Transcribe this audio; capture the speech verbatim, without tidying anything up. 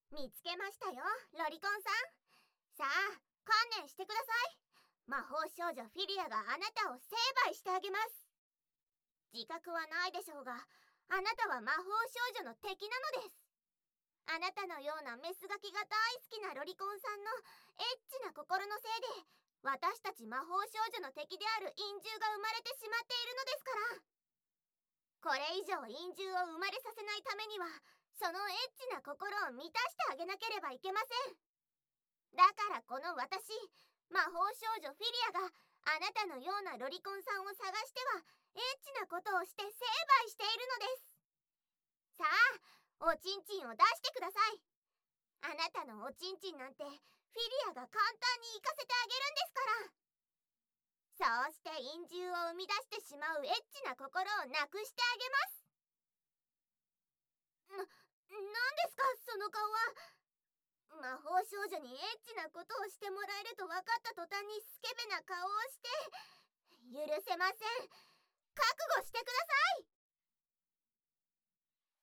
見つけましたよ、ロリコンさん。さあ、観念してください。魔法少女フィリアがあなたを成敗してあげます。自覚はないでしょうが、あなたは魔法少女の敵なのです。あなたのようなメスガキが大好きなロリコンさんのエッチな心のせいで、私たち魔法少女の敵である陰獣が生まれてしまっているのですから。これ以上陰獣を生まれさせないためには、そのエッチな心を満たしてあげなければいけません。だからこの私、魔法少女フィリアがあなたのようなロリコンさんを探してはエッチなことをして成敗しているのです。さあ、おちんちんを出してください。あなたのおちんちんなんてフィリアが簡単に行かせてあげるんですから。そうして陰獣を生み出してしまうエッチな心をなくしてあげます。な、なんですかその顔は。魔法少女にエッチなことをしてもらえると分かった途端にスケベな顔をして、許せません。覚悟してください。